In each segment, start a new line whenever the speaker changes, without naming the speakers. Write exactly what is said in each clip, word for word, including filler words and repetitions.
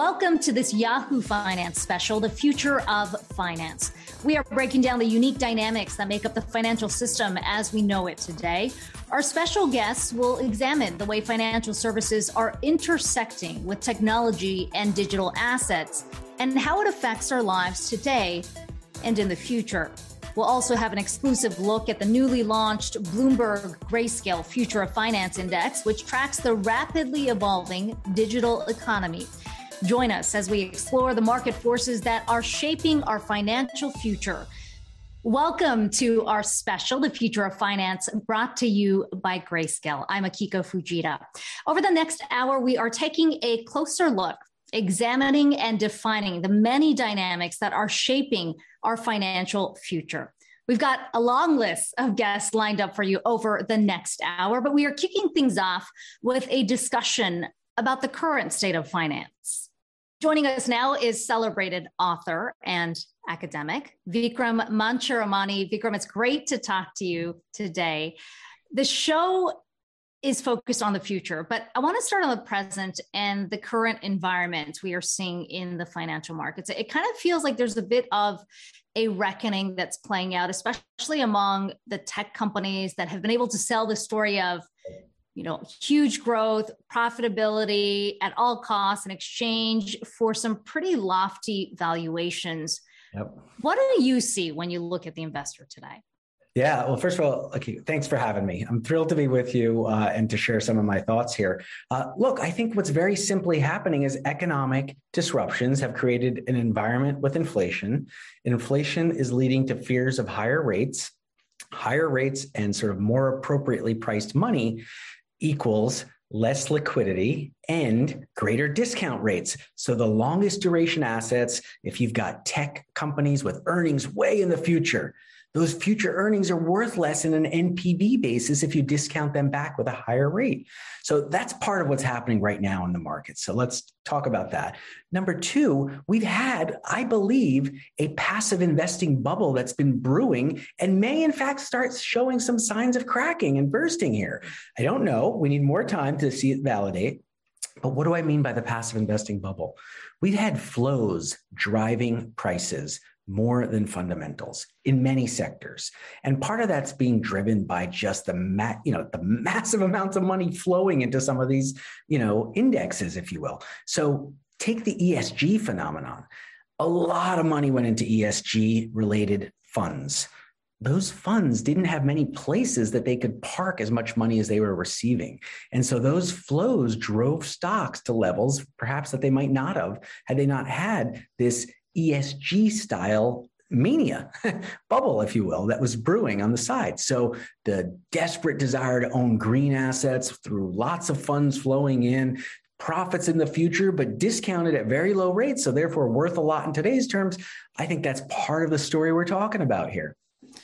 Welcome to this Yahoo Finance special, The Future of Finance. We are breaking down the unique dynamics that make up the financial system as we know it today. Our special guests will examine the way financial services are intersecting with technology and digital assets and how it affects our lives today and in the future. We'll also have an exclusive look at the newly launched Bloomberg Grayscale Future of Finance Index, which tracks the rapidly evolving digital economy. Join us as we explore the market forces that are shaping our financial future. Welcome to our special, The Future of Finance, brought to you by Grayscale. I'm Akiko Fujita. Over the next hour, we are taking a closer look, examining and defining the many dynamics that are shaping our financial future. We've got a long list of guests lined up for you over the next hour, but we are kicking things off with a discussion about the current state of finance. Joining us now is celebrated author and academic Vikram Mancharamani. Vikram, it's great to talk to you today. The show is focused on the future, but I want to start on the present and the current environment we are seeing in the financial markets. It kind of feels like there's a bit of a reckoning that's playing out, especially among the tech companies that have been able to sell the story of, you know, huge growth, profitability at all costs in exchange for some pretty lofty valuations. Yep. What do you see when you look at the investor today?
Yeah, well, first of all, okay, thanks for having me. I'm thrilled to be with you uh, and to share some of my thoughts here. Uh, look, I think what's very simply happening is economic disruptions have created an environment with inflation. Inflation is leading to fears of higher rates. Higher rates and sort of more appropriately priced money equals less liquidity and greater discount rates. So the longest duration assets, if you've got tech companies with earnings way in the future, those future earnings are worth less in an N P V basis if you discount them back with a higher rate. So that's part of what's happening right now in the market. So let's talk about that. Number two, we've had, I believe, a passive investing bubble that's been brewing and may in fact start showing some signs of cracking and bursting here. I don't know. We need more time to see it validate. But what do I mean by the passive investing bubble? We've had flows driving prices more than fundamentals in many sectors. And part of that's being driven by just the ma- you know, the massive amounts of money flowing into some of these, you know, indexes, if you will. So take the E S G phenomenon. A lot of money went into E S G related funds. Those funds didn't have many places that they could park as much money as they were receiving. And so those flows drove stocks to levels perhaps that they might not have had they not had this E S G style mania bubble, if you will, that was brewing on the side. So the desperate desire to own green assets through lots of funds flowing in, profits in the future, but discounted at very low rates. So therefore worth a lot in today's terms. I think that's part of the story we're talking about here.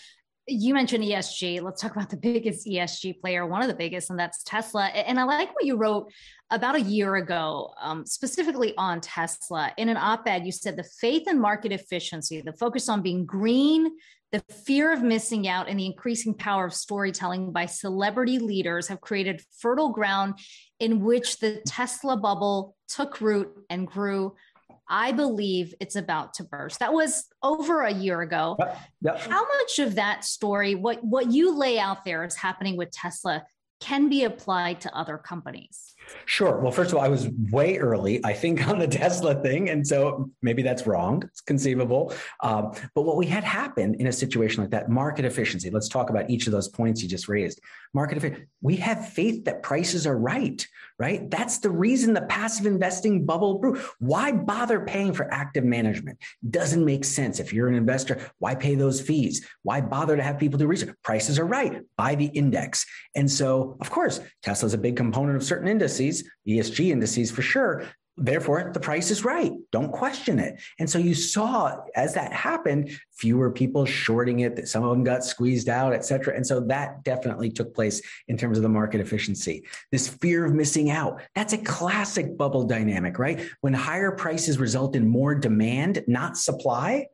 You mentioned E S G. Let's talk about the biggest E S G player, one of the biggest, and that's Tesla. And I like what you wrote about a year ago, um, specifically on Tesla. In an op-ed, you said the faith in market efficiency, the focus on being green, the fear of missing out, and the increasing power of storytelling by celebrity leaders have created fertile ground in which the Tesla bubble took root and grew. I believe it's about to burst. That was over a year ago. Yep, yep. How much of that story, what, what you lay out there is happening with Tesla, can be applied to other companies?
Sure. Well, first of all, I was way early, I think, on the Tesla thing. And so maybe that's wrong. It's conceivable. Um, but what we had happen in a situation like that, market efficiency, let's talk about each of those points you just raised. Market efficiency, we have faith that prices are right, right? That's the reason the passive investing bubble grew. Why bother paying for active management? Doesn't make sense. If you're an investor, why pay those fees? Why bother to have people do research? Prices are right. Buy the index. And so, of course, Tesla's a big component of certain indices, E S G indices for sure. Therefore, the price is right. Don't question it. And so you saw as that happened, fewer people shorting it, that some of them got squeezed out, et cetera. And so that definitely took place in terms of the market efficiency. This fear of missing out, that's a classic bubble dynamic, right? When higher prices result in more demand, not supply,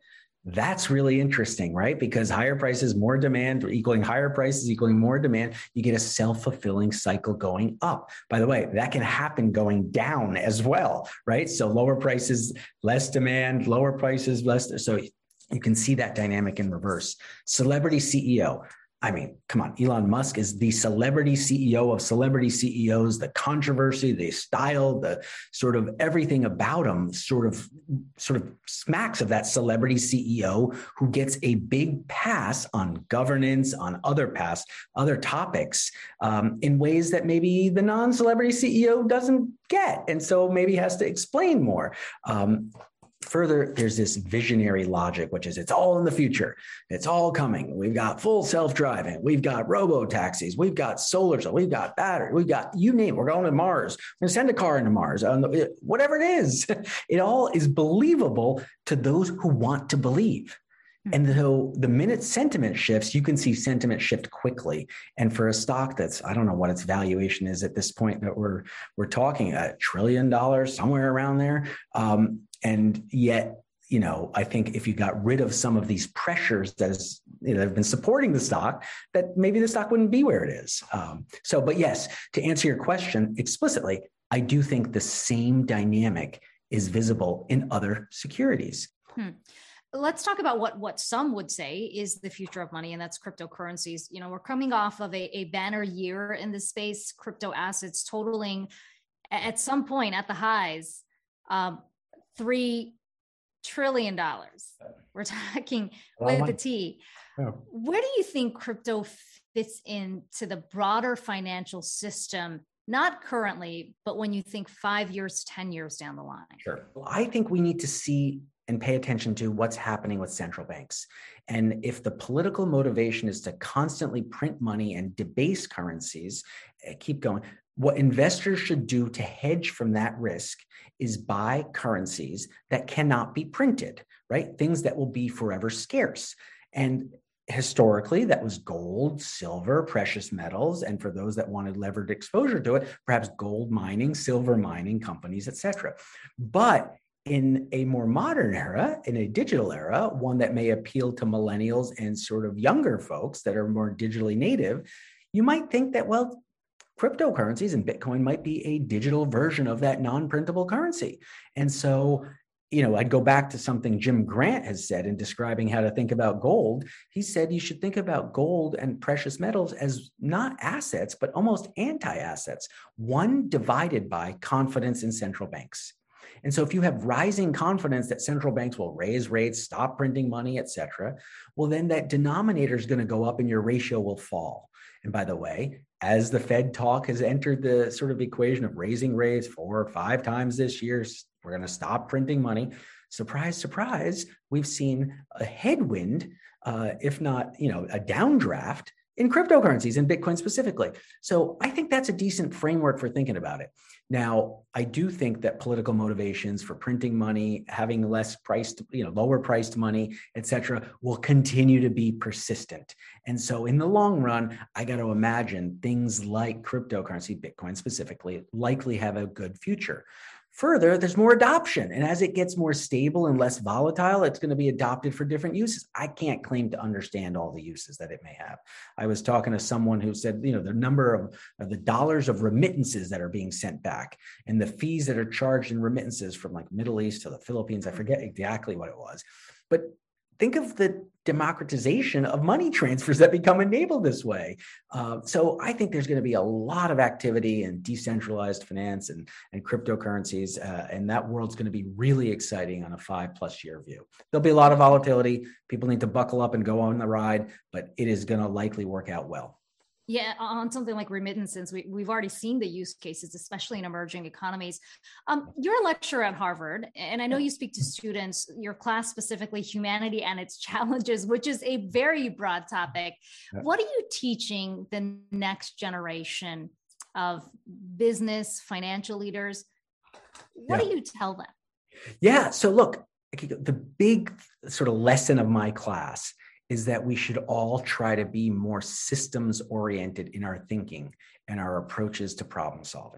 That's really interesting, right? Because higher prices, more demand, equaling higher prices, equaling more demand, you get a self-fulfilling cycle going up. By the way, that can happen going down as well, right? So lower prices, less demand, lower prices, less. So you can see that dynamic in reverse. Celebrity C E O. I mean, come on, Elon Musk is the celebrity C E O of celebrity C E Os, the controversy, the style, the sort of everything about him sort of, sort of smacks of that celebrity C E O who gets a big pass on governance, on other pass, other topics um, in ways that maybe the non-celebrity C E O doesn't get. And so maybe has to explain more. Um, Further, there's this visionary logic, which is it's all in the future. It's all coming. We've got full self-driving. We've got robo-taxis. We've got solar. So we've got battery. We've got, you name it. We're going to Mars. We're going to send a car into Mars. Um, whatever it is, it all is believable to those who want to believe. And so the minute sentiment shifts, you can see sentiment shift quickly. And for a stock that's, I don't know what its valuation is at this point that we're we're talking a trillion dollars, somewhere around there. Um, and yet, you know, I think if you got rid of some of these pressures that is, you know, have been supporting the stock, that maybe the stock wouldn't be where it is. Um, so, but yes, to answer your question explicitly, I do think the same dynamic is visible in other securities.
Hmm. Let's talk about what, what some would say is the future of money, and that's cryptocurrencies. You know, we're coming off of a, a banner year in the space, crypto assets totaling at some point at the highs, um, three trillion dollars. We're talking with the T. Yeah. Where do you think crypto fits into the broader financial system? Not currently, but when you think five years, ten years down the line?
Sure. Well, I think we need to see and pay attention to what's happening with central banks. And if the political motivation is to constantly print money and debase currencies, keep going, what investors should do to hedge from that risk is buy currencies that cannot be printed, right? Things that will be forever scarce. And historically, that was gold, silver, precious metals, and for those that wanted levered exposure to it, perhaps gold mining, silver mining companies, et cetera. But in a more modern era, in a digital era, one that may appeal to millennials and sort of younger folks that are more digitally native, you might think that, well, cryptocurrencies and Bitcoin might be a digital version of that non-printable currency. And so, you know, I'd go back to something Jim Grant has said in describing how to think about gold. He said you should think about gold and precious metals as not assets, but almost anti-assets, one divided by confidence in central banks. And so if you have rising confidence that central banks will raise rates, stop printing money, et cetera, well, then that denominator is going to go up and your ratio will fall. And by the way, as the Fed talk has entered the sort of equation of raising rates four or five times this year, we're going to stop printing money. Surprise, surprise, we've seen a headwind, uh, if not, you know, a downdraft in cryptocurrencies and Bitcoin specifically. So I think that's a decent framework for thinking about it. Now, I do think that political motivations for printing money, having less priced, you know, lower priced money, et cetera, will continue to be persistent. And so in the long run, I got to imagine things like cryptocurrency, Bitcoin specifically, likely have a good future. Further, there's more adoption. And as it gets more stable and less volatile, it's going to be adopted for different uses. I can't claim to understand all the uses that it may have. I was talking to someone who said, you know, the number of, of the dollars of remittances that are being sent back and the fees that are charged in remittances from like Middle East to the Philippines. I forget exactly what it was, but think of the democratization of money transfers that become enabled this way. Uh, so I think there's going to be a lot of activity in decentralized finance and, and cryptocurrencies, uh, and that world's going to be really exciting on a five plus year view. There'll be a lot of volatility. People need to buckle up and go on the ride, but it is going to likely work out well.
Yeah, on something like remittances, we, we've already seen the use cases, especially in emerging economies. Um, you're a lecturer at Harvard, and I know you speak to students, your class specifically, humanity and its challenges, which is a very broad topic. Yeah. What are you teaching the next generation of business, financial leaders? What yeah. do you tell them?
Yeah, so look, the big sort of lesson of my class is that we should all try to be more systems oriented in our thinking and our approaches to problem solving.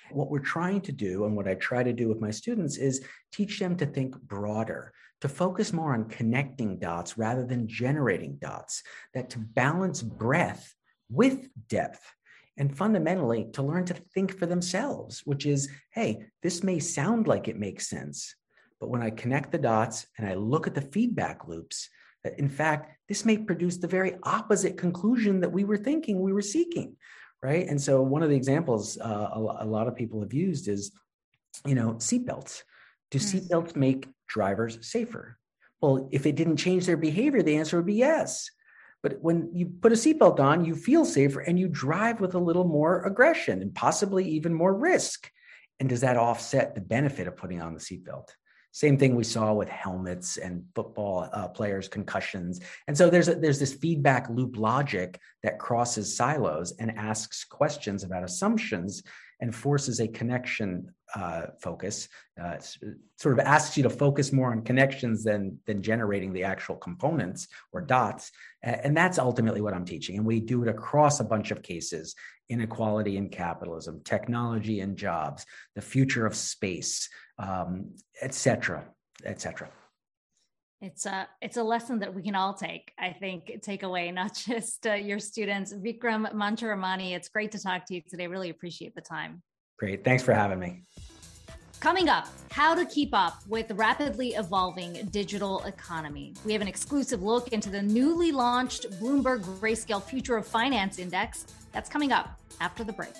What we're trying to do, and what I try to do with my students, is teach them to think broader, to focus more on connecting dots rather than generating dots, that to balance breadth with depth, and fundamentally to learn to think for themselves, which is, hey, this may sound like it makes sense, but when I connect the dots and I look at the feedback loops, that in fact, this may produce the very opposite conclusion that we were thinking we were seeking, right? And so one of the examples uh, a, a lot of people have used is, you know, seatbelts. Do seatbelts make drivers safer? Well, if it didn't change their behavior, the answer would be yes. But when you put a seatbelt on, you feel safer and you drive with a little more aggression and possibly even more risk. And does that offset the benefit of putting on the seatbelt? Same thing we saw with helmets and football uh, players' concussions. And so there's a, there's this feedback loop logic that crosses silos and asks questions about assumptions and forces a connection uh, focus, uh, sort of asks you to focus more on connections than, than generating the actual components or dots. And that's ultimately what I'm teaching. And we do it across a bunch of cases: inequality and capitalism, technology and jobs, the future of space, um, et cetera, et cetera.
It's a, it's a lesson that we can all take, I think, take away, not just uh, your students. Vikram Mancharamani, it's great to talk to you today. Really appreciate the time.
Great. Thanks for having me.
Coming up, how to keep up with the rapidly evolving digital economy. We have an exclusive look into the newly launched Bloomberg Grayscale Future of Finance Index. That's coming up after the break.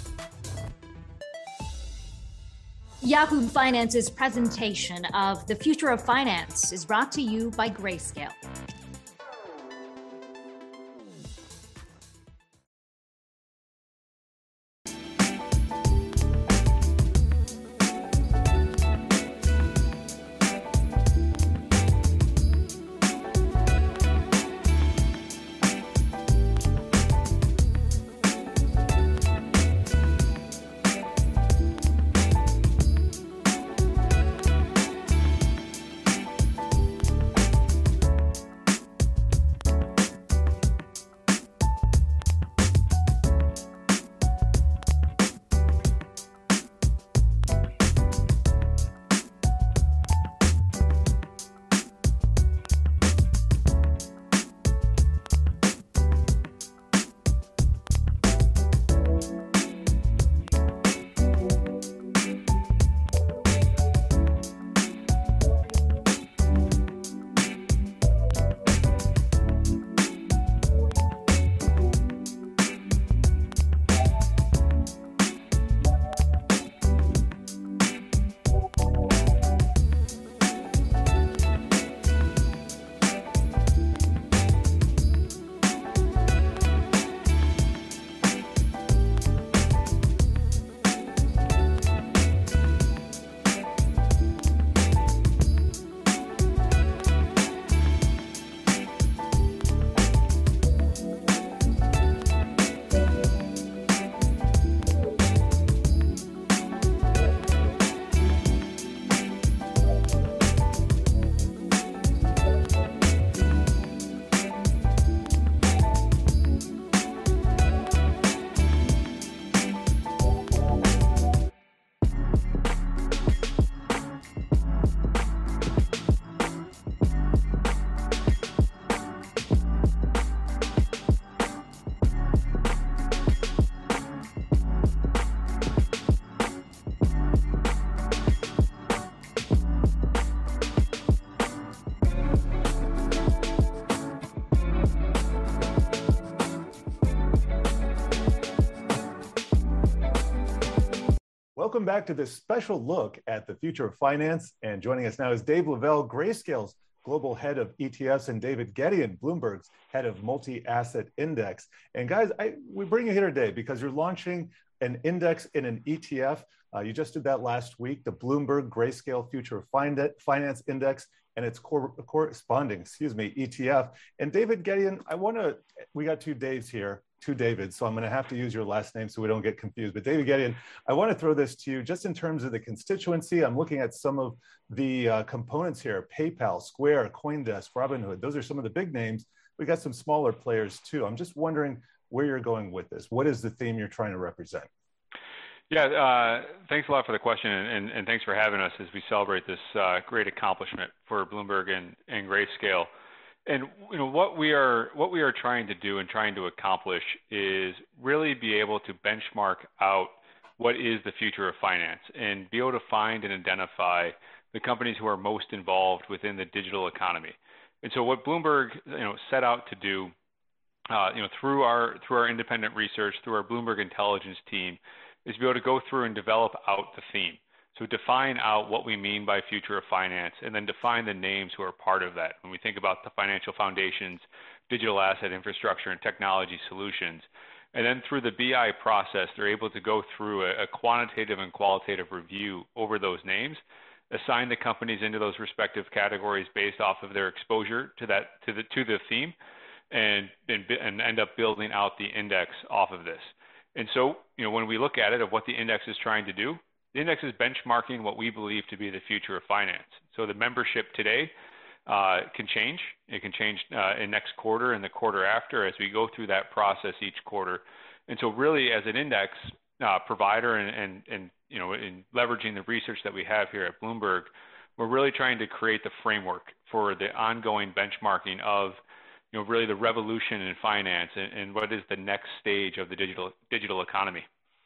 Yahoo Finance's presentation of the future of finance is brought to you by Grayscale.
Welcome back to this special look at the future of finance. And joining us now is Dave Lavelle, Grayscale's Global Head of E T Fs, and David Gedeon, Bloomberg's Head of Multi-Asset Index. And guys, I, we bring you here today because you're launching an index in an E T F. Uh, you just did that last week, the Bloomberg Grayscale Future of Finance Index and its cor corresponding, excuse me, E T F. And David Gedeon, I want to, we got two Daves here. Two Davids, so I'm going to have to use your last name so we don't get confused. But David Gedeon, I want to throw this to you just in terms of the constituency. I'm looking at some of the uh, components here: PayPal, Square, CoinDesk, Robinhood. Those are some of the big names. We got some smaller players too. I'm just wondering where you're going with this. What is the theme you're trying to represent?
Yeah, uh, thanks a lot for the question, and, and thanks for having us as we celebrate this uh, great accomplishment for Bloomberg and, and Grayscale. And you know what we are what we are trying to do and trying to accomplish is really be able to benchmark out what is the future of finance and be able to find and identify the companies who are most involved within the digital economy. And so what Bloomberg you know set out to do, uh, you know through our through our independent research, through our Bloomberg Intelligence team, is to be able to go through and develop out the theme. So define out what we mean by future of finance, and then define the names who are part of that. When we think about the financial foundations, digital asset infrastructure, and technology solutions, and then through the B I process, they're able to go through a, a quantitative and qualitative review over those names, assign the companies into those respective categories based off of their exposure to that to the to the theme, and and, and end up building out the index off of this. And so, you know, when we look at it of what the index is trying to do, the index is benchmarking what we believe to be the future of finance. So the membership today uh, can change. It can change uh, in next quarter and the quarter after as we go through that process each quarter. And so really as an index uh, provider and, and, and, you know, in leveraging the research that we have here at Bloomberg, we're really trying to create the framework for the ongoing benchmarking of you know, really the revolution in finance and, and what is the next stage of the digital digital economy.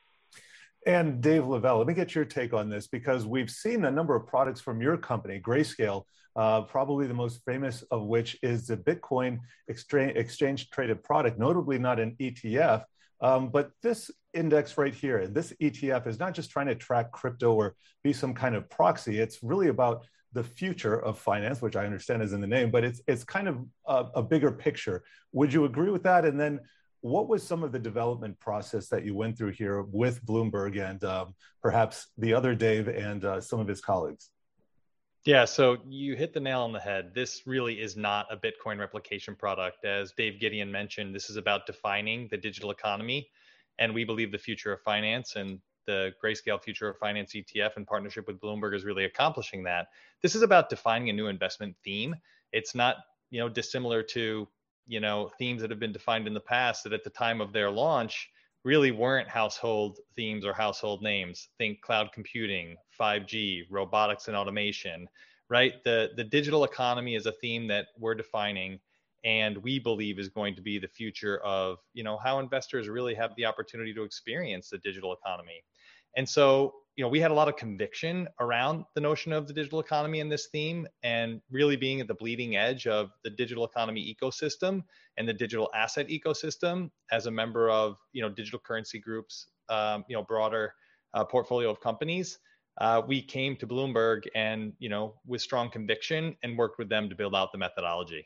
And Dave Lavelle, let me get your take on this, because we've seen a number of products from your company, Grayscale, uh, probably the most famous of which is the Bitcoin exchange traded product, notably not an E T F. Um, but this index right here, this E T F is not just trying to track crypto or be some kind of proxy. It's really about the future of finance, which I understand is in the name, but it's it's kind of a, a bigger picture. Would you agree with that? And then what was some of the development process that you went through here with Bloomberg and um, perhaps the other Dave and uh, some of his colleagues?
Yeah, so you hit the nail on the head. This really is not a Bitcoin replication product. As Dave Gideon mentioned, this is about defining the digital economy, and we believe the future of finance, and the Grayscale Future of Finance E T F in partnership with Bloomberg is really accomplishing that. This is about defining a new investment theme. It's not, you know, dissimilar to, you know, themes that have been defined in the past that at the time of their launch really weren't household themes or household names. Think cloud computing, five G, robotics and automation, right? The, the digital economy is a theme that we're defining and we believe is going to be the future of, you know, how investors really have the opportunity to experience the digital economy. And so, you know, we had a lot of conviction around the notion of the digital economy and this theme, and really being at the bleeding edge of the digital economy ecosystem and the digital asset ecosystem as a member of, you know, Digital Currency Group's, um, you know, broader uh, portfolio of companies. Uh, we came to Bloomberg and, you know, with strong conviction and worked with them to build out the methodology.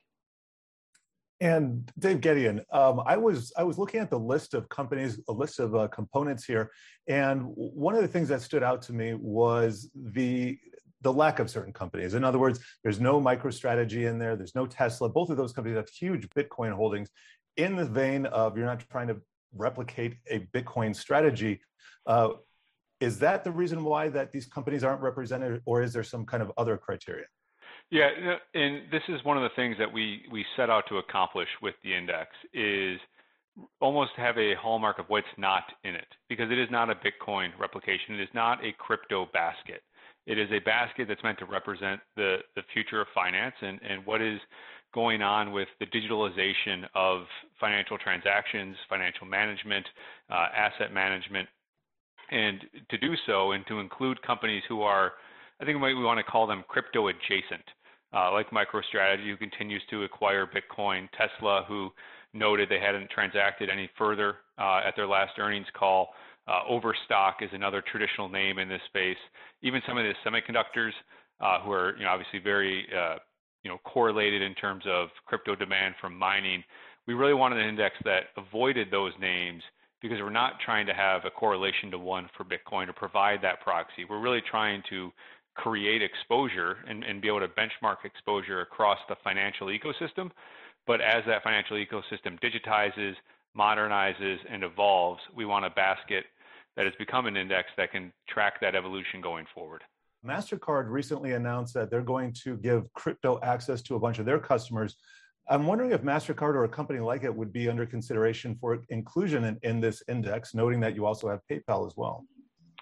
And Dave Gideon, um, I was I was looking at the list of companies, a list of uh, components here, and one of the things that stood out to me was the the lack of certain companies. In other words, there's no MicroStrategy in there, there's no Tesla. Both of those companies have huge Bitcoin holdings. In the vein of you're not trying to replicate a Bitcoin strategy, uh, is that the reason why that these companies aren't represented, or is there some kind of other criteria?
Yeah, and this is one of the things that we, we set out to accomplish with the index is almost have a hallmark of what's not in it, because it is not a Bitcoin replication. It is not a crypto basket. It is a basket that's meant to represent the, the future of finance and, and what is going on with the digitalization of financial transactions, financial management, uh, asset management, and to do so and to include companies who are, I think we want to call them crypto adjacent, uh, like MicroStrategy, who continues to acquire Bitcoin, Tesla, who noted they hadn't transacted any further uh, at their last earnings call. Uh, Overstock is another traditional name in this space. Even some of the semiconductors, uh, who are you know obviously very uh, you know correlated in terms of crypto demand from mining. We really wanted an index that avoided those names, because we're not trying to have a correlation to one for Bitcoin or provide that proxy. We're really trying to create exposure and, and be able to benchmark exposure across the financial ecosystem. But as that financial ecosystem digitizes, modernizes, and evolves, we want a basket that has become an index that can track that evolution going forward.
MasterCard recently announced that they're going to give crypto access to a bunch of their customers. I'm wondering if MasterCard or a company like it would be under consideration for inclusion in, in this index, noting that you also have PayPal as well.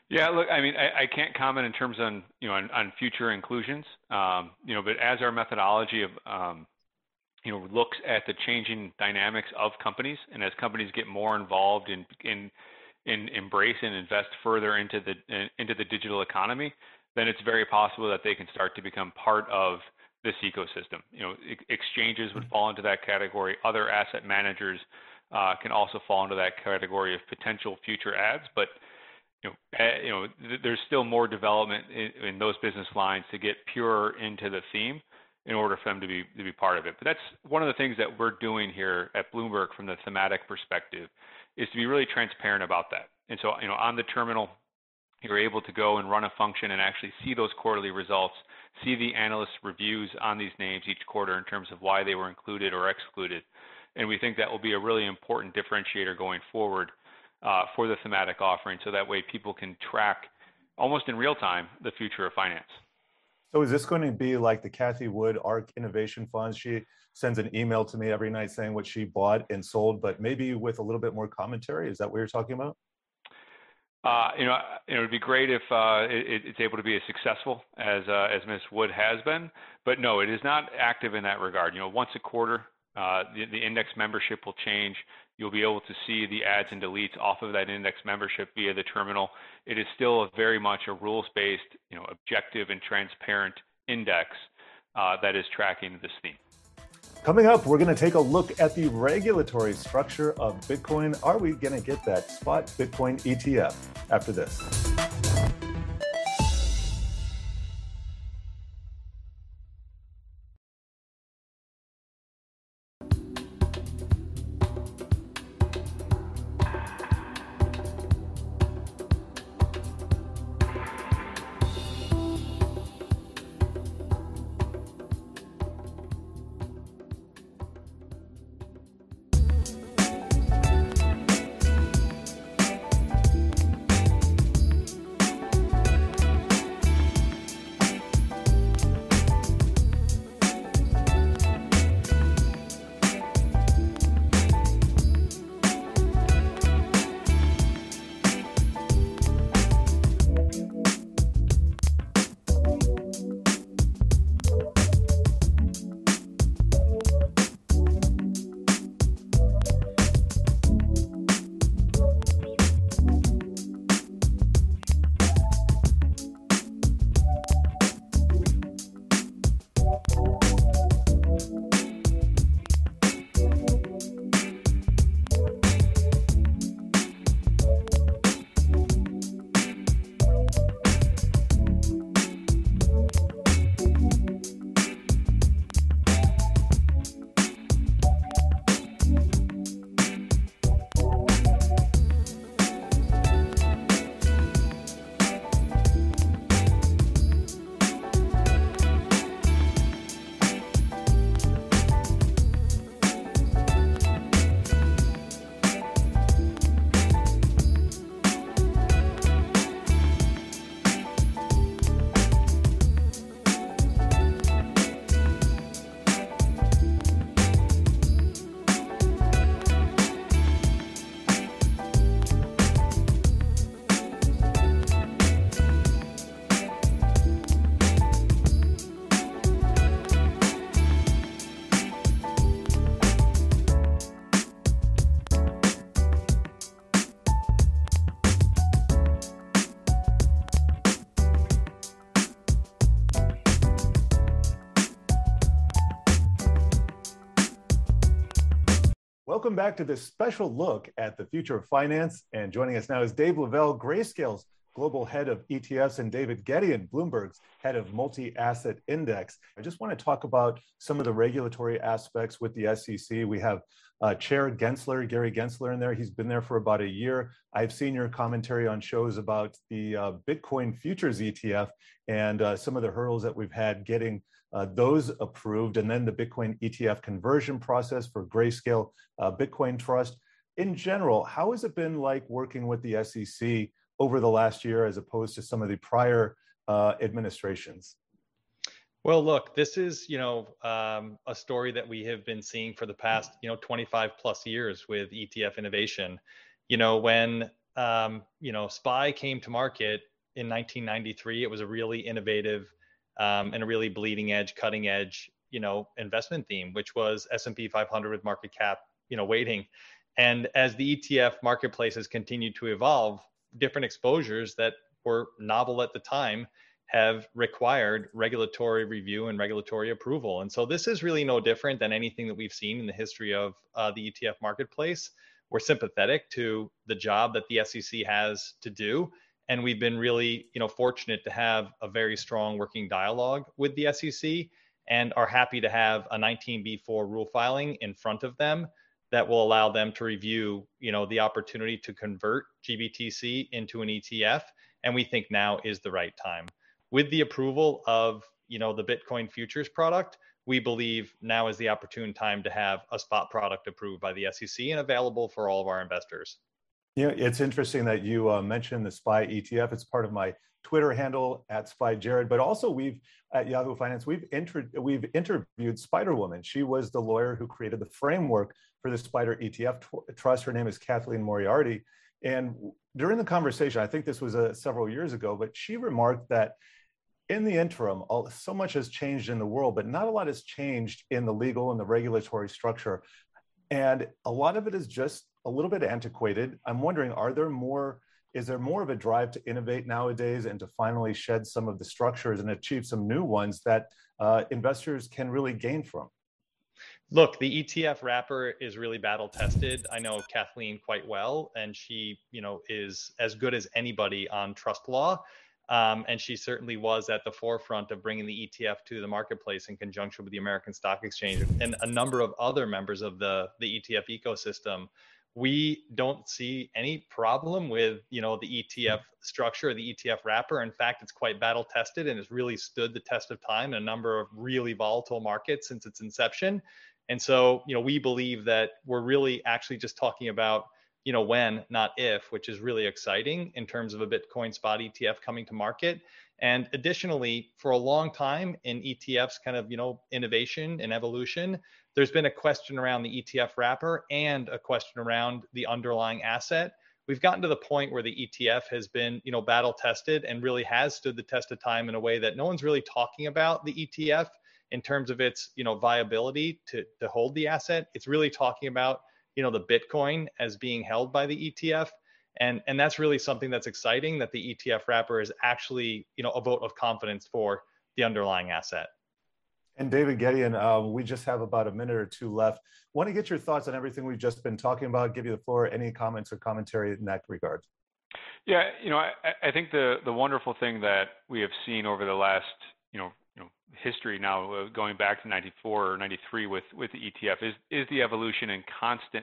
Yeah, look, I mean, I, I can't comment in terms on, you know, on, on future inclusions, um, you know, but as our methodology of, um, you know, looks at the changing dynamics of companies, and as companies get more involved in, in, in embrace and invest further into the, in, into the digital economy, then it's very possible that they can start to become part of this ecosystem. You know, ex- exchanges would fall into that category. Other asset managers uh, can also fall into that category of potential future ads, but You know, uh, you know, th- there's still more development in, in those business lines to get pure into the theme in order for them to be to be part of it. But that's one of the things that we're doing here at Bloomberg from the thematic perspective, is to be really transparent about that. And so, you know, on the terminal, you're able to go and run a function and actually see those quarterly results, see the analyst reviews on these names each quarter in terms of why they were included or excluded. And we think that will be a really important differentiator going forward Uh, for the thematic offering, so that way people can track almost in real time the future of finance.
So is this going to be like the Cathie Wood ARK Innovation Funds? She sends an email to me every night saying what she bought and sold, but maybe with a little bit more commentary. Is that what you're talking about?
Uh, you know, it would be great if uh, it, it's able to be as successful as uh, as Miz Wood has been, but no, it is not active in that regard. You know, once a quarter, uh, the, the index membership will change. You'll be able to see the adds and deletes off of that index membership via the terminal. It is still a very much a rules-based, you know, objective and transparent index uh, that is tracking this theme.
Coming up, we're going to take a look at the regulatory structure of Bitcoin. Are we going to get that spot Bitcoin E T F after this? Welcome back to this special look at the future of finance. And joining us now is Dave Lavelle, Grayscale's Global Head of E T Fs, and David Gedeon, Bloomberg's Head of Multi-Asset Index. I just want to talk about some of the regulatory aspects with the S E C. We have uh, Chair Gensler, Gary Gensler in there. He's been there for about a year. I've seen your commentary on shows about the uh, Bitcoin Futures E T F and uh, some of the hurdles that we've had getting Uh, those approved, and then the Bitcoin E T F conversion process for Grayscale uh, Bitcoin Trust. In general, how has it been like working with the S E C over the last year as opposed to some of the prior uh, administrations?
Well, look, this is, you know, um, a story that we have been seeing for the past, you know, twenty-five plus years with E T F innovation. You know, when um, you know, S P Y came to market in nineteen ninety-three. It was a really innovative um, and a really bleeding edge, cutting edge, you know, investment theme, which was S and P five hundred with market cap, you know, weighting. And as the E T F marketplace has continued to evolve, different exposures that were novel at the time have required regulatory review and regulatory approval. And so this is really no different than anything that we've seen in the history of uh, the E T F marketplace. We're sympathetic to the job that the S E C has to do. And we've been really, you know, fortunate to have a very strong working dialogue with the S E C and are happy to have a nineteen B four rule filing in front of them that will allow them to review, you know, the opportunity to convert G B T C into an E T F. And we think now is the right time. With the approval of, you know, the Bitcoin futures product, we believe now is the opportune time to have a spot product approved by the S E C and available for all of our investors.
Yeah, it's interesting that you uh, mentioned the S P Y E T F. It's part of my Twitter handle at S P Y Jared, but also we've at Yahoo Finance, we've, inter- we've interviewed Spider Woman. She was the lawyer who created the framework for the Spider E T F trust. Her name is Kathleen Moriarty. And during the conversation, I think this was uh, several years ago, but she remarked that in the interim, all, so much has changed in the world, but not a lot has changed in the legal and the regulatory structure. And a lot of it is just a little bit antiquated. I'm wondering, are there more, is there more of a drive to innovate nowadays and to finally shed some of the structures and achieve some new ones that uh, investors can really gain from?
Look, the E T F wrapper is really battle tested. I know Kathleen quite well, and she, you know, is as good as anybody on trust law. Um, and she certainly was at the forefront of bringing the E T F to the marketplace in conjunction with the American Stock Exchange and a number of other members of the, the E T F ecosystem. We don't see any problem with, you know, the E T F structure, the E T F wrapper. In fact, it's quite battle tested and has really stood the test of time in a number of really volatile markets since its inception. And so, you know, we believe that we're really actually just talking about, you know, when, not if, which is really exciting in terms of a Bitcoin spot E T F coming to market. And additionally, for a long time in E T Fs kind of, you know, innovation and evolution, there's been a question around the E T F wrapper and a question around the underlying asset. We've gotten to the point where the E T F has been, you know, battle tested and really has stood the test of time in a way that no one's really talking about the E T F in terms of its, you know, viability to, to hold the asset. It's really talking about, you know, the Bitcoin as being held by the E T F. And, and that's really something that's exciting, that the E T F wrapper is actually, you know, a vote of confidence for the underlying asset.
And David Gedeon, uh, we just have about a minute or two left. Want to get your thoughts on everything we've just been talking about, give you the floor, any comments or commentary in that regard.
Yeah, you know, I, I think the, the wonderful thing that we have seen over the last, you know, you know, history now, uh, going back to ninety-four or ninety-three with, with the E T F is, is the evolution and constant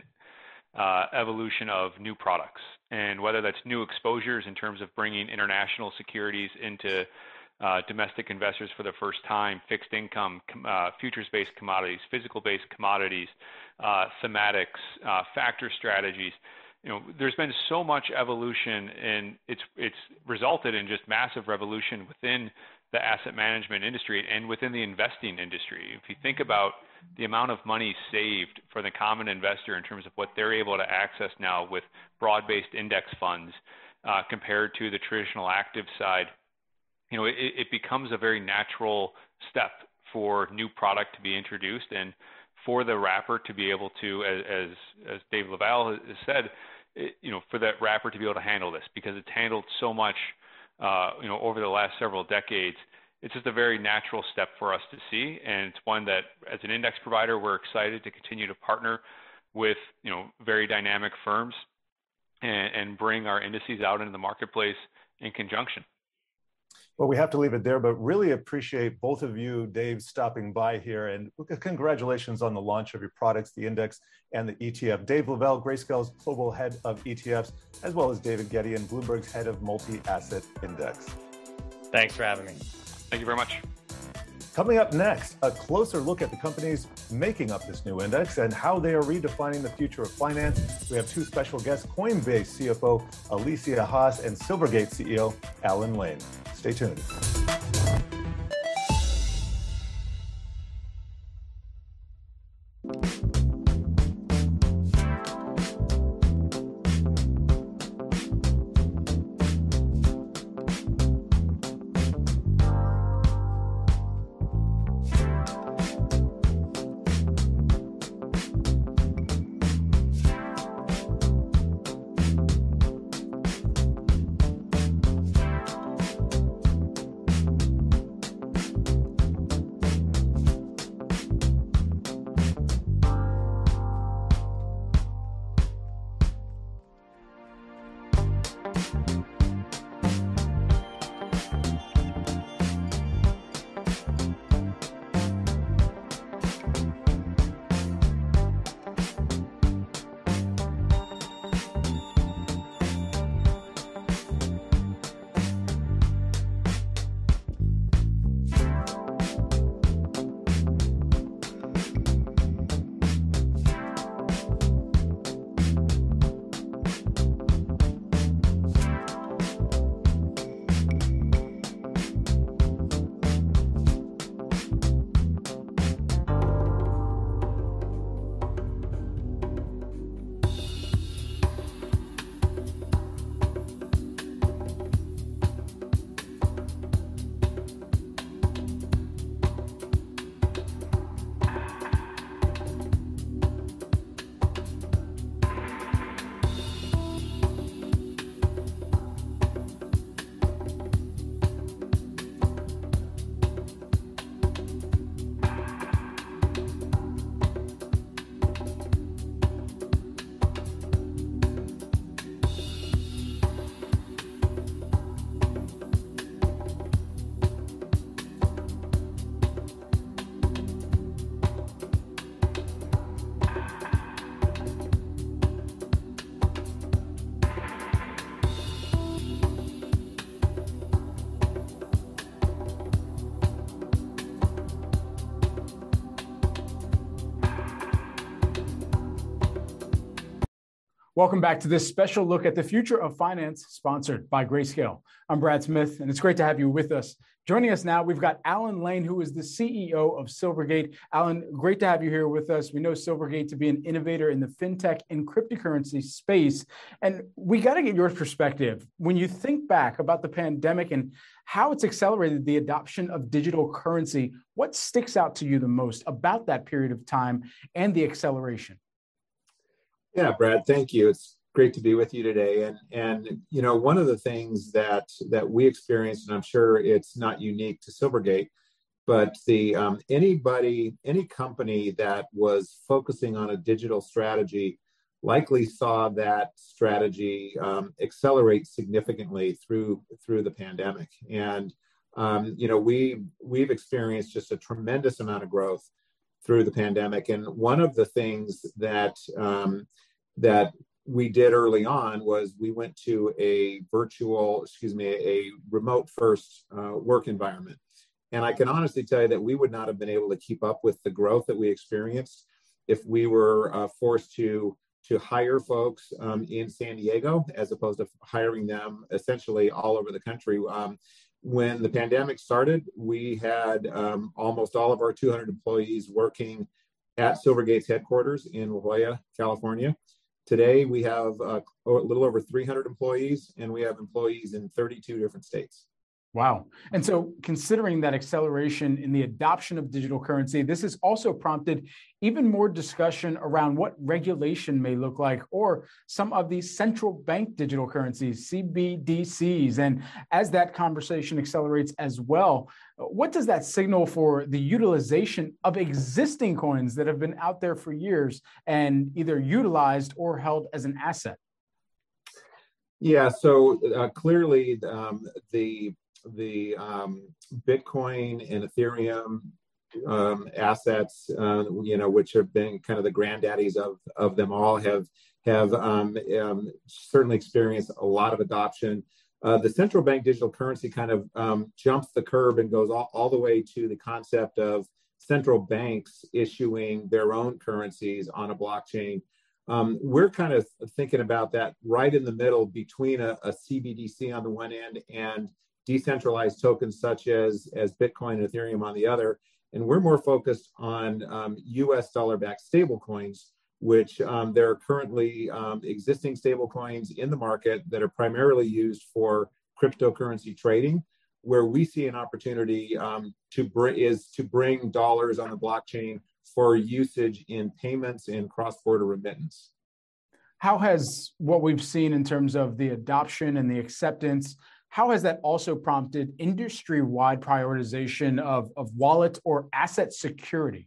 uh, evolution of new products. And whether that's new exposures in terms of bringing international securities into uh, domestic investors for the first time, fixed income, uh, futures-based commodities, physical-based commodities, uh, thematics, uh, factor strategies. You know, there's been so much evolution, and it's it's resulted in just massive revolution within the asset management industry and within the investing industry. If you think about the amount of money saved for the common investor in terms of what they're able to access now with broad-based index funds uh, compared to the traditional active side, you know, it, it becomes a very natural step for new product to be introduced and for the wrapper to be able to, as as, as Dave LaValle has said, it, you know, for that wrapper to be able to handle this, because it's handled so much, uh, you know, over the last several decades. It's just a very natural step for us to see, and it's one that, as an index provider, we're excited to continue to partner with, you know, very dynamic firms and, and bring our indices out into the marketplace in conjunction.
Well, we have to leave it there, but really appreciate both of you, Dave, stopping by here, and congratulations on the launch of your products, the index and the E T F. Dave LaValle, Grayscale's global head of E T Fs, as well as David Gedeon, Bloomberg's head of multi-asset index.
Thanks for having me.
Thank you very much.
Coming up next, a closer look at the companies making up this new index and how they are redefining the future of finance. We have two special guests, Coinbase C F O Alicia Haas and Silvergate C E O Alan Lane. Stay tuned.
Welcome back to this special look at the future of finance, sponsored by Grayscale. I'm Brad Smith, and it's great to have you with us. Joining us now, we've got Alan Lane, who is the C E O of Silvergate. Alan, great to have you here with us. We know Silvergate to be an innovator in the fintech and cryptocurrency space. And we got to get your perspective. When you think back about the pandemic and how it's accelerated the adoption of digital currency, what sticks out to you the most about that period of time and the acceleration?
Yeah, Brad, thank you. It's great to be with you today. And, and you know, one of the things that that we experienced, and I'm sure it's not unique to Silvergate, but the um, anybody, any company that was focusing on a digital strategy likely saw that strategy um, accelerate significantly through through the pandemic. And um, you know, we we've experienced just a tremendous amount of growth through the pandemic. And one of the things that um, that we did early on was we went to a virtual, excuse me, a remote first uh, work environment. And I can honestly tell you that we would not have been able to keep up with the growth that we experienced if we were uh, forced to to hire folks um, in San Diego, as opposed to hiring them essentially all over the country. Um, when the pandemic started, we had um, almost all of our two hundred employees working at Silvergate's headquarters in La Jolla, California. Today, we have uh, a little over three hundred employees, and we have employees in thirty-two different states.
Wow. And so considering that acceleration in the adoption of digital currency, this has also prompted even more discussion around what regulation may look like, or some of these central bank digital currencies, C B D Cs. And as that conversation accelerates as well, what does that signal for the utilization of existing coins that have been out there for years and either utilized or held as an asset?
Yeah, so uh, clearly um, the the um, Bitcoin and Ethereum um, assets, uh, you know, which have been kind of the granddaddies of, of them all, have have um, um, certainly experienced a lot of adoption. Uh, the central bank digital currency kind of um, jumps the curve and goes all, all the way to the concept of central banks issuing their own currencies on a blockchain. Um, we're kind of thinking about that right in the middle between a, a C B D C on the one end and decentralized tokens such as, as Bitcoin and Ethereum on the other. And we're more focused on um, U S dollar-backed stablecoins, which um, there are currently um, existing stablecoins in the market that are primarily used for cryptocurrency trading, where we see an opportunity um, to br- is to bring dollars on the blockchain for usage in payments and cross-border remittance.
How has what we've seen in terms of the adoption and the acceptance, how has that also prompted industry-wide prioritization of, of wallet or asset security?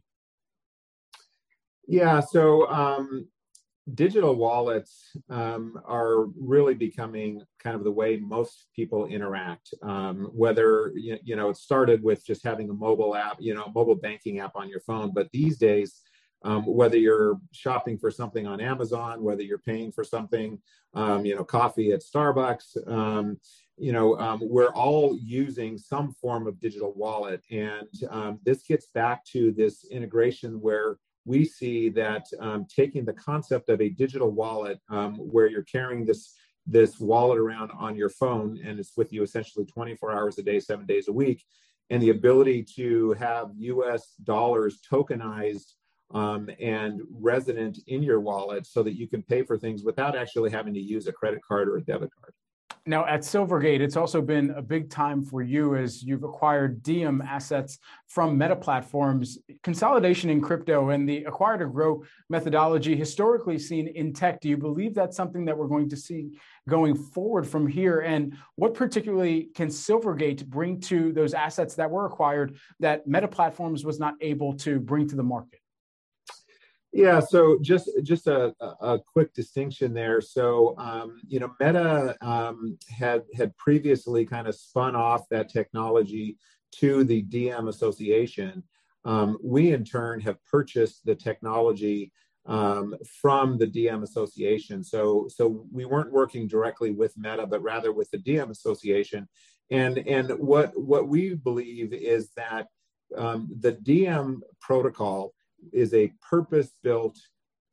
Yeah, so um, digital wallets um, are really becoming kind of the way most people interact. Um, whether, you, you know, it started with just having a mobile app, you know, mobile banking app on your phone, but these days, um, whether you're shopping for something on Amazon, whether you're paying for something, um, you know, coffee at Starbucks, um, you know, um, we're all using some form of digital wallet. And um, this gets back to this integration where we see that um, taking the concept of a digital wallet, um, where you're carrying this, this wallet around on your phone, and it's with you essentially twenty-four hours a day, seven days a week, and the ability to have U S dollars tokenized um, and resident in your wallet so that you can pay for things without actually having to use a credit card or a debit card.
Now, at Silvergate, it's also been a big time for you as you've acquired Diem assets from Meta Platforms. Consolidation in crypto and the acquire to grow methodology historically seen in tech. Do you believe that's something that we're going to see going forward from here? And what particularly can Silvergate bring to those assets that were acquired that Meta Platforms was not able to bring to the market?
Yeah, so just just a, a quick distinction there. So, um, you know, Meta um, had had previously kind of spun off that technology to the Diem Association. Um, we, in turn, have purchased the technology um, from the Diem Association. So, so we weren't working directly with Meta, but rather with the Diem Association. And and what what we believe is that um, the Diem protocol is a purpose-built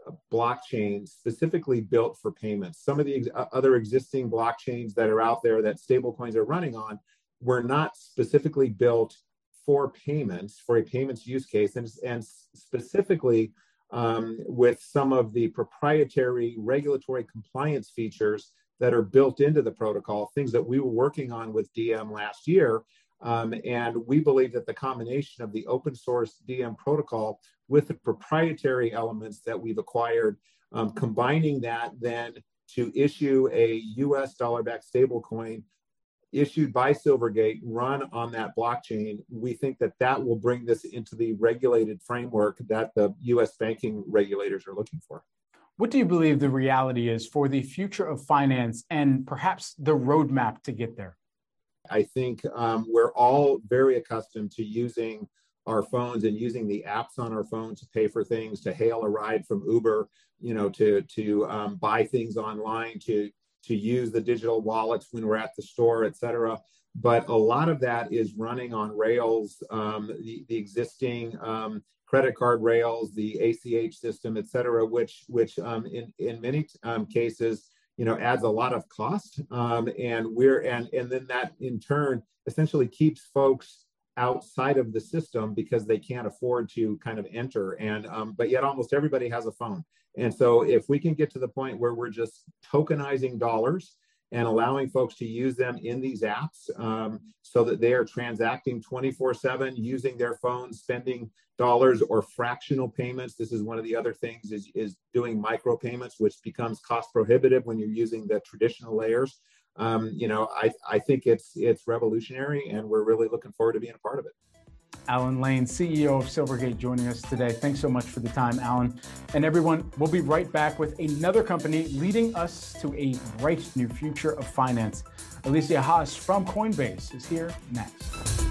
blockchain specifically built for payments. Some of the ex- other existing blockchains that are out there that stablecoins are running on were not specifically built for payments, for a payments use case, and, and specifically um, with some of the proprietary regulatory compliance features that are built into the protocol, things that we were working on with D M last year. Um, and we believe that the combination of the open source D M protocol with the proprietary elements that we've acquired, um, combining that then to issue a U S dollar-backed stablecoin issued by Silvergate, run on that blockchain, we think that that will bring this into the regulated framework that the U S banking regulators are looking for.
What do you believe the reality is for the future of finance and perhaps the roadmap to get there?
I think um, we're all very accustomed to using our phones and using the apps on our phones to pay for things, to hail a ride from Uber, you know, to to um, buy things online, to to use the digital wallets when we're at the store, et cetera. But a lot of that is running on Rails, um, the, the existing um, credit card rails, the A C H system, et cetera, which which um, in in many um, cases, you know, adds a lot of cost, um, and we're and and then that in turn essentially keeps folks outside of the system because they can't afford to kind of enter. And um, but yet almost everybody has a phone, and so if we can get to the point where we're just tokenizing dollars and allowing folks to use them in these apps, um, so that they are transacting twenty-four seven using their phones, spending dollars or fractional payments. This is one of the other things is, is doing micro payments, which becomes cost prohibitive when you're using the traditional layers. Um, you know, I, I think it's it's revolutionary, and we're really looking forward to being a part of it.
Alan Lane, C E O of Silvergate, joining us today. Thanks so much for the time, Alan. And everyone, we'll be right back with another company leading us to a bright new future of finance. Alicia Haas from Coinbase is here next.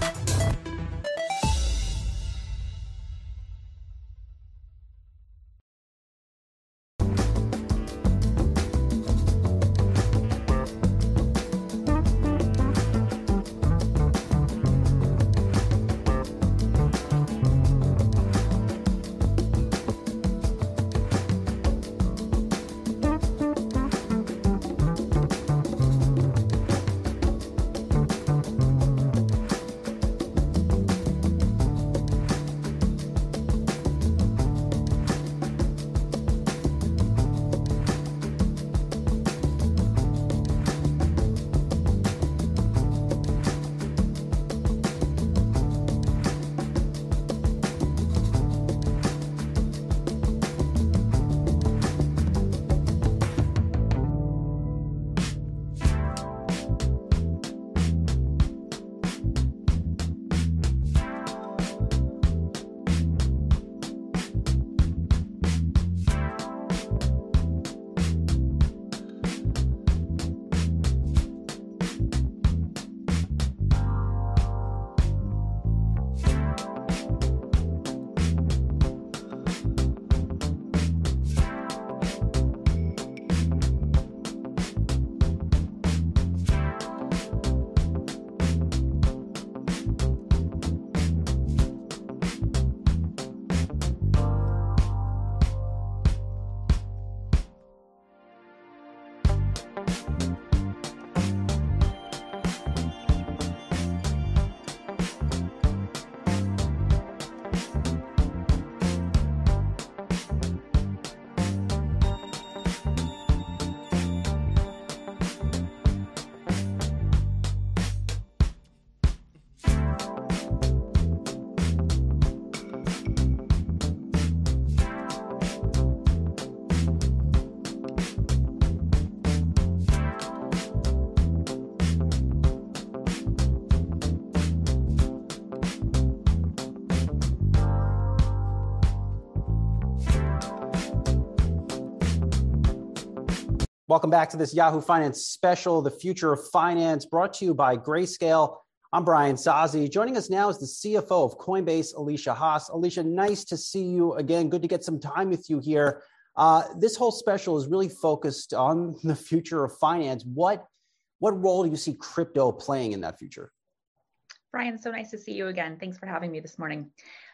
Welcome back to this Yahoo Finance special, The Future of Finance, brought to you by Grayscale. I'm Brian Sozzi. Joining us now is the C F O of Coinbase, Alicia Haas. Alicia, nice to see you again. Good to get some time with you here. Uh, this whole special is really focused on the future of finance. What, what role do you see crypto playing in that future?
Brian, so nice to see you again. Thanks for having me this morning.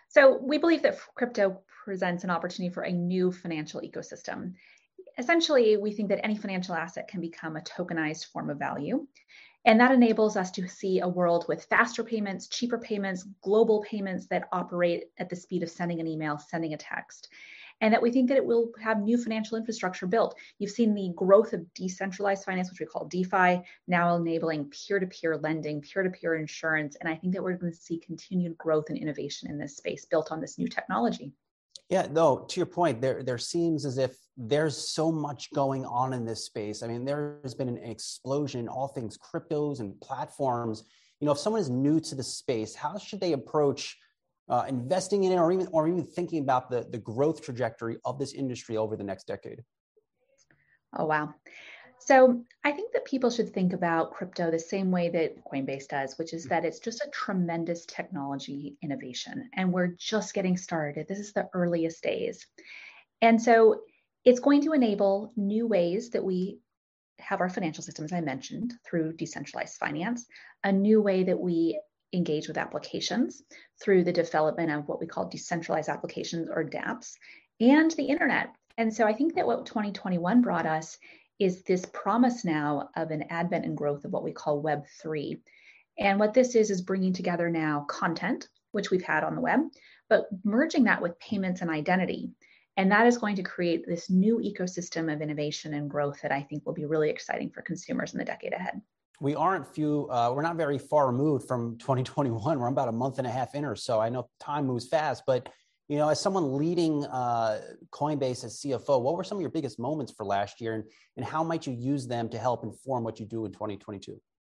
So we believe that crypto presents an opportunity for a new financial ecosystem. Essentially, we think that any financial asset can become a tokenized form of value. And that enables us to see a world with faster payments, cheaper payments, global payments that operate at the speed of sending an email, sending a text. And that we think that it will have new financial infrastructure built. You've seen the growth of decentralized finance, which we call DeFi, now enabling peer-to-peer lending, peer-to-peer insurance. And I think that we're going to see continued growth and innovation in this space built on this new technology.
Yeah, no, to your point, there, there seems as if there's so much going on in this space. I mean, there's been an explosion in all things cryptos and platforms. You know, if someone is new to the space, how should they approach uh, investing in it, or even or even thinking about the, the growth trajectory of this industry over the next decade?
Oh, wow. So I think that people should think about crypto the same way that Coinbase does, which is that it's just a tremendous technology innovation. And we're just getting started. This is the earliest days. And so it's going to enable new ways that we have our financial system, as I mentioned, through decentralized finance, a new way that we engage with applications through the development of what we call decentralized applications, or dApps, and the internet. And so I think that what twenty twenty-one brought us is this promise now of an advent and growth of what we call Web three. And what this is, is bringing together now content, which we've had on the web, but merging that with payments and identity. And that is going to create this new ecosystem of innovation and growth that I think will be really exciting for consumers in the decade ahead.
We aren't few, uh, we're not very far removed from twenty twenty-one. We're about a month and a half in or so. I know time moves fast, but you know, as someone leading uh, Coinbase as C F O, what were some of your biggest moments for last year, and, and how might you use them to help inform what you do in twenty twenty-two?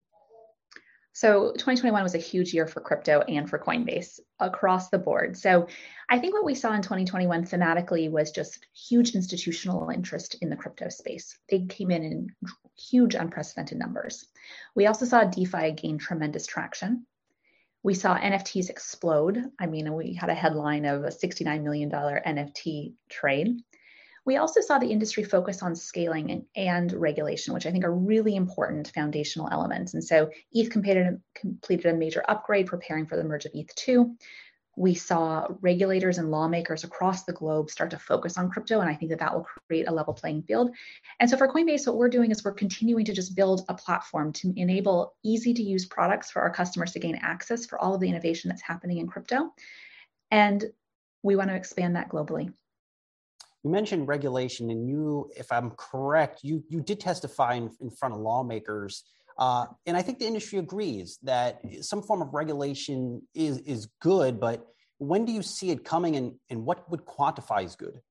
So twenty twenty-one was a huge year for crypto and for Coinbase across the board. So I think what we saw in twenty twenty-one thematically was just huge institutional interest in the crypto space. They came in in huge, unprecedented numbers. We also saw DeFi gain tremendous traction. We saw N F Ts explode. I mean, we had a headline of a sixty-nine million dollars N F T trade. We also saw the industry focus on scaling and, and regulation, which I think are really important foundational elements. And so E T H completed, completed a major upgrade, preparing for the merge of E T H two. We saw regulators and lawmakers across the globe start to focus on crypto, and I think that that will create a level playing field. And so for Coinbase, what we're doing is we're continuing to just build a platform to enable easy to use products for our customers to gain access for all of the innovation that's happening in crypto. And we want to expand that globally.
You mentioned regulation, and you, if I'm correct, you, you did testify in, in front of lawmakers. Uh, and I think the industry agrees that some form of regulation is, is good, but when do you see it coming, and, and what would quantify as good?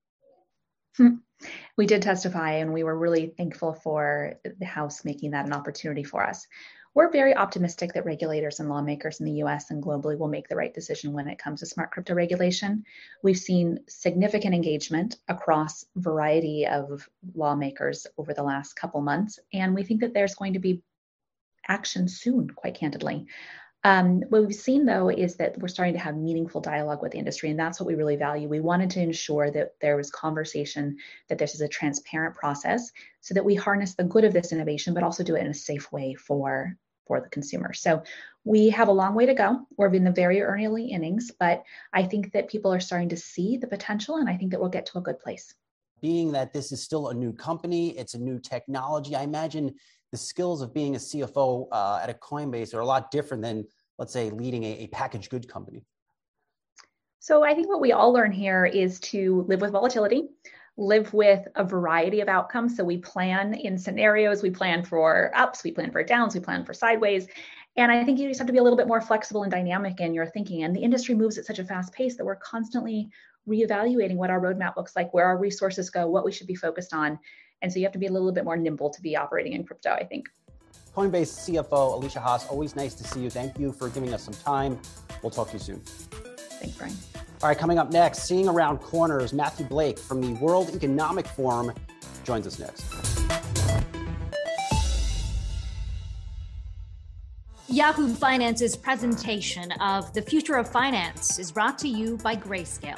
We did testify, and we were really thankful for the House making that an opportunity for us. We're very optimistic that regulators and lawmakers in the U S and globally will make the right decision when it comes to smart crypto regulation. We've seen significant engagement across a variety of lawmakers over the last couple months, and we think that there's going to be action soon, quite candidly. Um, what we've seen, though, is that we're starting to have meaningful dialogue with the industry, and that's what we really value. We wanted to ensure that there was conversation, that this is a transparent process, so that we harness the good of this innovation, but also do it in a safe way for, for the consumer. So we have a long way to go. We're in the very early innings, but I think that people are starting to see the potential, and I think that we'll get to a good place.
Being that this is still a new company, it's a new technology, I imagine the skills of being a C F O uh, at a Coinbase are a lot different than, let's say, leading a, a packaged good company.
So I think what we all learn here is to live with volatility, live with a variety of outcomes. So we plan in scenarios, we plan for ups, we plan for downs, we plan for sideways. And I think you just have to be a little bit more flexible and dynamic in your thinking. And the industry moves at such a fast pace that we're constantly reevaluating what our roadmap looks like, where our resources go, what we should be focused on. And so you have to be a little bit more nimble to be operating in crypto, I think.
Coinbase C F O, Alesia Haas, always nice to see you. Thank you for giving us some time. We'll talk to you soon.
Thanks, Brian.
All right, coming up next, seeing around corners, Matthew Blake from the World Economic Forum joins us next.
Yahoo Finance's presentation of the future of finance is brought to you by Grayscale.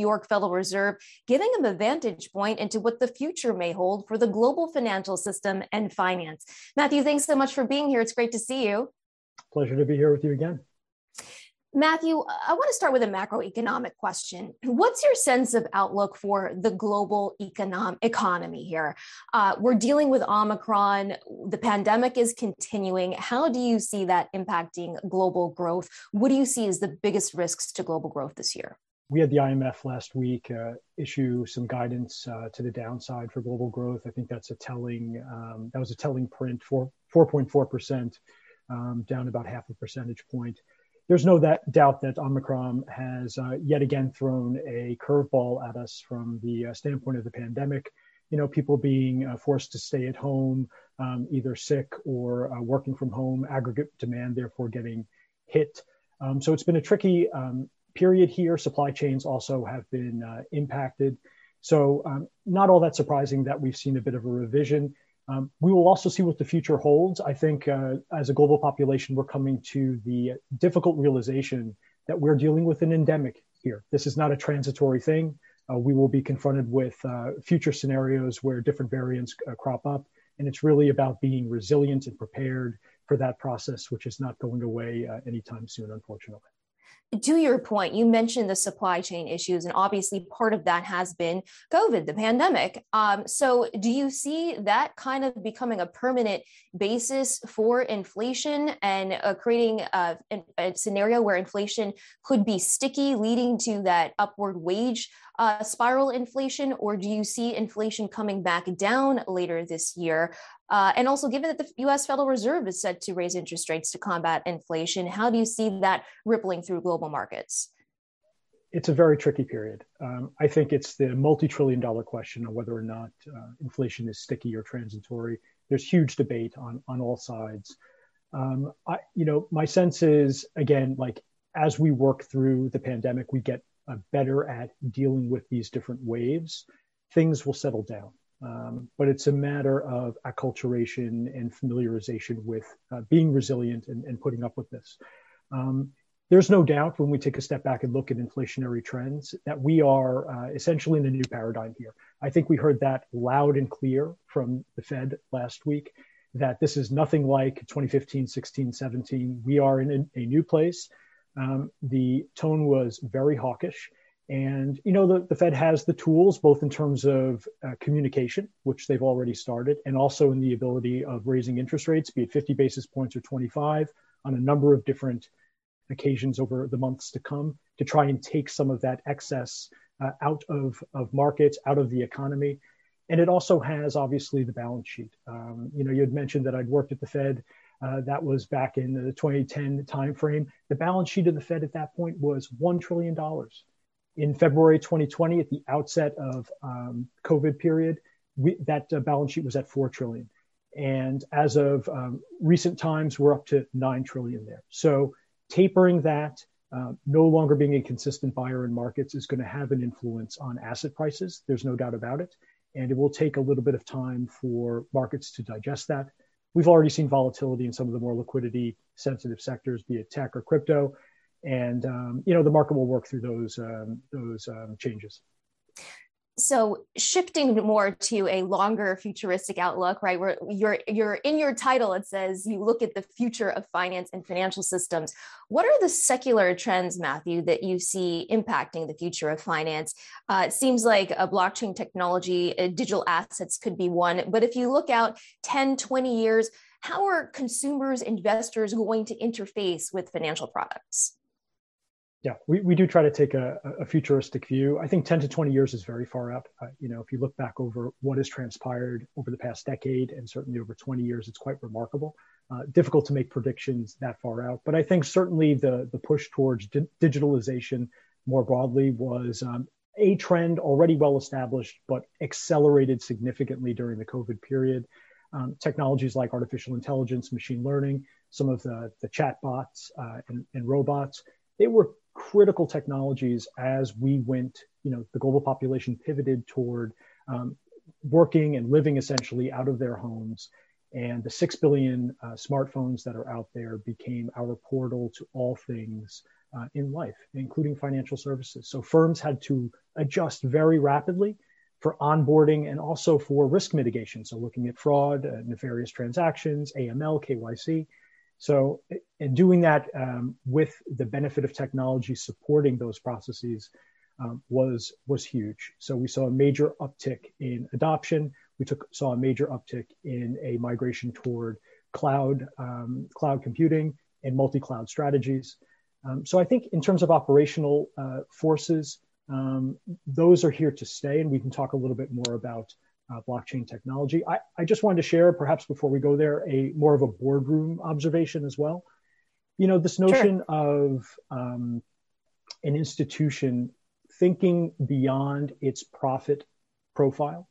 York Federal Reserve, giving him a vantage point into what the future may hold for the global financial system and finance. Matthew, thanks so much for being here. It's great to see you.
Pleasure to be here with you again.
Matthew, I want to start with a macroeconomic question. What's your sense of outlook for the global economic economy here? Uh, we're dealing with Omicron. The pandemic is continuing. How do you see that impacting global growth? What do you see as the biggest risks to global growth this year?
We had the I M F last week uh, issue some guidance uh, to the downside for global growth. I think that's a telling, um, that was a telling print for four point four percent, um, down about half a percentage point. There's no that doubt that Omicron has uh, yet again thrown a curveball at us from the uh, standpoint of the pandemic. You know, people being uh, forced to stay at home, um, either sick or uh, working from home, aggregate demand therefore getting hit. Um, so it's been a tricky um, period here. Supply chains also have been uh, impacted. So um, not all that surprising that we've seen a bit of a revision. Um, we will also see what the future holds. I think uh, as a global population, we're coming to the difficult realization that we're dealing with an endemic here. This is not a transitory thing. Uh, we will be confronted with uh, future scenarios where different variants uh, crop up. And it's really about being resilient and prepared for that process, which is not going away uh, anytime soon, unfortunately.
To your point, you mentioned the supply chain issues, and obviously part of that has been COVID, the pandemic. Um, so do you see that kind of becoming a permanent basis for inflation and uh, creating a, a scenario where inflation could be sticky, leading to that upward wage uh, spiral inflation? Or do you see inflation coming back down later this year? Uh, and also, given that the U S Federal Reserve is set to raise interest rates to combat inflation, how do you see that rippling through global markets?
It's a very tricky period. Um, I think it's the multi-trillion dollar question of whether or not uh, inflation is sticky or transitory. There's huge debate on, on all sides. Um, I, you know, my sense is, again, like as we work through the pandemic, we get uh, better at dealing with these different waves, things will settle down. Um, but it's a matter of acculturation and familiarization with uh, being resilient and, and putting up with this. Um, there's no doubt when we take a step back and look at inflationary trends that we are uh, essentially in a new paradigm here. I think we heard that loud and clear from the Fed last week, that this is nothing like twenty fifteen, sixteen, seventeen. We are in a, a new place. Um, the tone was very hawkish. And, you know, the, the Fed has the tools, both in terms of uh, communication, which they've already started, and also in the ability of raising interest rates, be it fifty basis points or twenty-five, on a number of different occasions over the months to come, to try and take some of that excess uh, out of, of markets, out of the economy. And it also has, obviously, the balance sheet. Um, you know, you had mentioned that I'd worked at the Fed. Uh, that was back in the twenty ten timeframe. The balance sheet of the Fed at that point was one trillion dollars. In February twenty twenty, at the outset of um, COVID period, we, that uh, balance sheet was at four trillion dollars. And as of um, recent times, we're up to nine trillion dollars there. So tapering that, uh, no longer being a consistent buyer in markets is going to have an influence on asset prices. There's no doubt about it. And it will take a little bit of time for markets to digest that. We've already seen volatility in some of the more liquidity sensitive sectors, be it tech or crypto. And, um, you know, the market will work through those, um, those um, changes.
So shifting more to a longer futuristic outlook, right? Where you're, you're in your title, it says you look at the future of finance and financial systems. What are the secular trends, Matthew, that you see impacting the future of finance? Uh, it seems like a blockchain technology, uh, digital assets could be one. But if you look out ten, twenty years, how are consumers, investors going to interface with financial products?
Yeah, we, we do try to take a, a futuristic view. I think ten to twenty years is very far out. Uh, you know, if you look back over what has transpired over the past decade and certainly over twenty years, it's quite remarkable. Uh, difficult to make predictions that far out. But I think certainly the, the push towards di- digitalization more broadly was um, a trend already well established, but accelerated significantly during the COVID period. Um, technologies like artificial intelligence, machine learning, some of the, the chatbots uh, and, and robots, they were critical technologies as we went, you know, the global population pivoted toward um, working and living essentially out of their homes. And the six billion uh, smartphones that are out there became our portal to all things uh, in life, including financial services. So firms had to adjust very rapidly for onboarding and also for risk mitigation. So looking at fraud, uh, nefarious transactions, A M L, K Y C. So in doing that um, with the benefit of technology supporting those processes um, was, was huge. So we saw a major uptick in adoption. We took, saw a major uptick in a migration toward cloud, um, cloud computing and multi-cloud strategies. Um, so I think in terms of operational uh, forces, um, those are here to stay, and we can talk a little bit more about uh, blockchain technology. I, I just wanted to share, perhaps before we go there, a more of a boardroom observation as well. You know, this notion sure. of um, an institution thinking beyond its profit profile.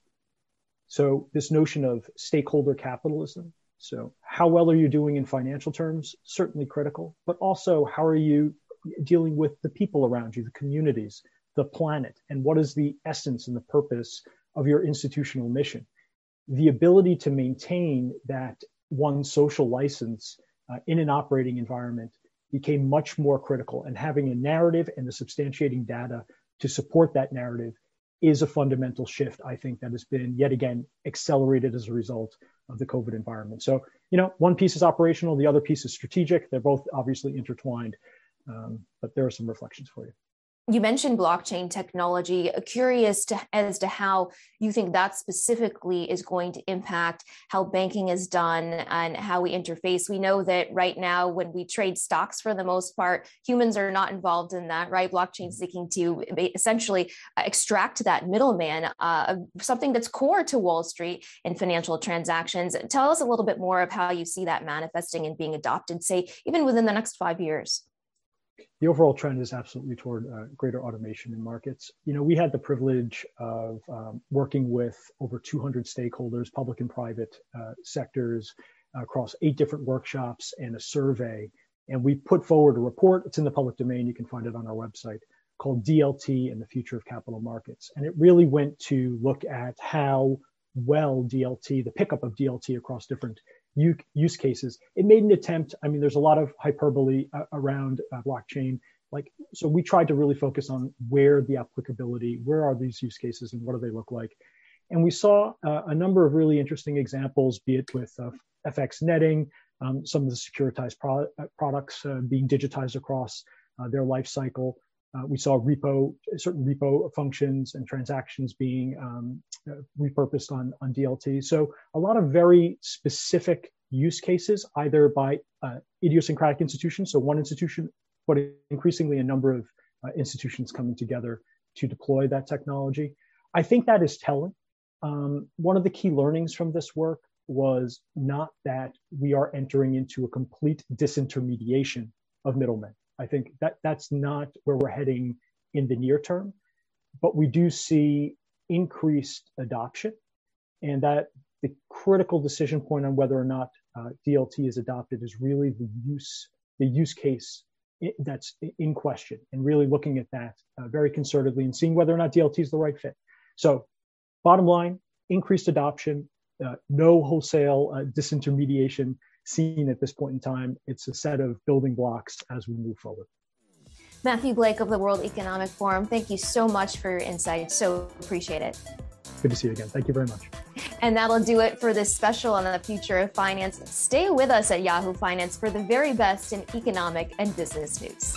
So this notion of stakeholder capitalism. So how well are you doing in financial terms? Certainly critical, but also how are you dealing with the people around you, the communities, the planet, and what is the essence and the purpose of your institutional mission? The ability to maintain that one social license uh, in an operating environment became much more critical, and having a narrative and the substantiating data to support that narrative is a fundamental shift, I think, that has been yet again accelerated as a result of the COVID environment. So, you know, one piece is operational, the other piece is strategic. They're both obviously intertwined, um, but there are some reflections for you.
You mentioned blockchain technology. Curious to, as to how you think that specifically is going to impact how banking is done and how we interface. We know that right now, when we trade stocks, for the most part, humans are not involved in that, right? Blockchain seeking to essentially extract that middleman, uh, something that's core to Wall Street and financial transactions. Tell us a little bit more of how you see that manifesting and being adopted, say, even within the next five years.
The overall trend is absolutely toward uh, greater automation in markets. You know, we had the privilege of um, working with over two hundred stakeholders, public and private uh, sectors, uh, across eight different workshops and a survey. And we put forward a report. It's in the public domain. You can find it on our website, called D L T and the Future of Capital Markets. And it really went to look at how well D L T, the pickup of D L T across different use cases. It made an attempt. I mean, there's a lot of hyperbole uh, around uh, blockchain. Like, so we tried to really focus on where the applicability, where are these use cases and what do they look like? And we saw uh, a number of really interesting examples, be it with uh, F X netting, um, some of the securitized pro products uh, being digitized across uh, their life cycle. Uh, we saw repo, certain repo functions and transactions being um, uh, repurposed on, on D L T. So a lot of very specific use cases, either by uh, idiosyncratic institutions, so one institution, but increasingly a number of uh, institutions coming together to deploy that technology. I think that is telling. Um, one of the key learnings from this work was not that we are entering into a complete disintermediation of middlemen. I think that that's not where we're heading in the near term, but we do see increased adoption, and that the critical decision point on whether or not uh, D L T is adopted is really the use, the use case that's in question, and really looking at that uh, very concertedly and seeing whether or not D L T is the right fit. So bottom line, increased adoption, uh, no wholesale uh, disintermediation seen at this point in time. It's a set of building blocks as we move forward.
Matthew Blake of the World Economic Forum, thank you so much for your insight. So appreciate it.
Good to see you again. Thank you very much.
And that'll do it for this special on the future of finance. Stay with us at Yahoo Finance for the very best in economic and business news.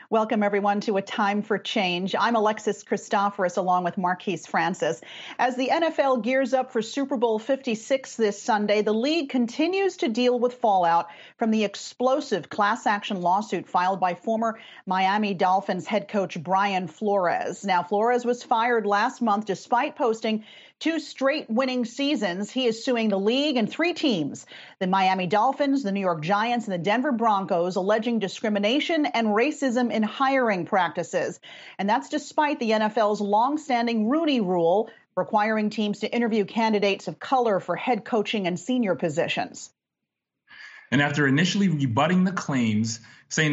Welcome, everyone, to A Time for Change. I'm Alexis Christoforous, along with Marquise Francis. As the N F L gears up for Super Bowl fifty-six this Sunday, the league continues to deal with fallout from the explosive class action lawsuit filed by former Miami Dolphins head coach Brian Flores. Now, Flores was fired last month despite posting two straight winning seasons. He is suing the league and three teams, the Miami Dolphins, the New York Giants, and the Denver Broncos, alleging discrimination and racism in hiring practices. And that's despite the N F L's longstanding Rooney Rule, requiring teams to interview candidates of color for head coaching and senior positions.
And after initially rebutting the claims, saying